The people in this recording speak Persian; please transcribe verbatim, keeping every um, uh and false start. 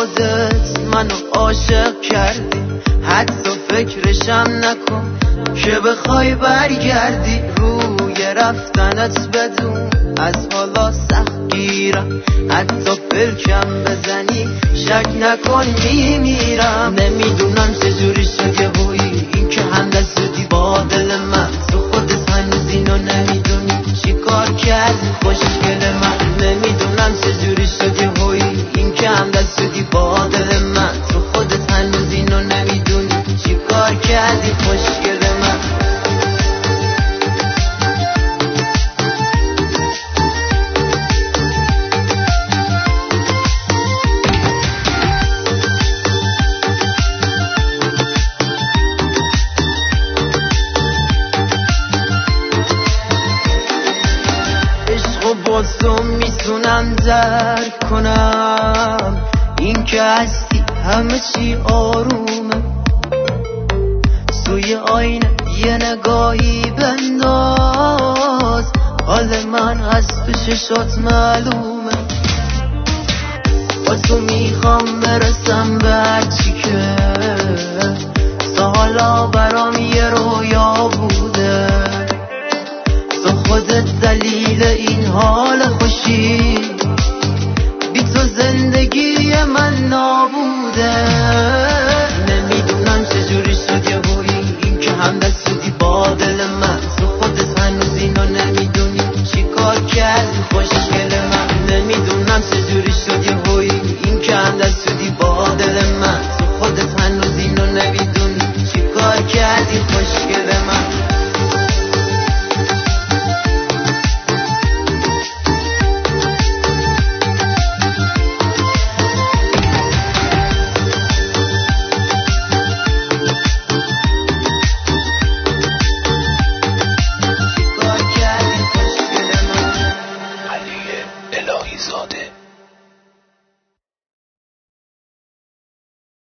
خودت منو عاشق کردی، حتی فکرشم نکن که بخوای برگردی. روی رفتنت بدون از حالا سخت گیرم، حتی پلکم بزنی شک نکن میمیرم. نمیدونم چجوری شده بویی این که هم دستی با دل من، تو خودت هنوز اینو نمیدونی چی کار کردی خوشگل من. نمیدونم چجوری شده بویی این که هم دستی با دل من، تو خودت هنوز اینو نمیدونی چی کار کردی خوشگل من. با تو میتونم درک کنم این که هستی همه چی آرومه. سوی آینه یه نگاهی بنداز، حال من از تو ششات معلومه. با تو میخوام برسم به هرچی که تا حالا برام یه رویا بوده. تو خودت دلیل این حال خوشی، بی تو زندگی من نابوده.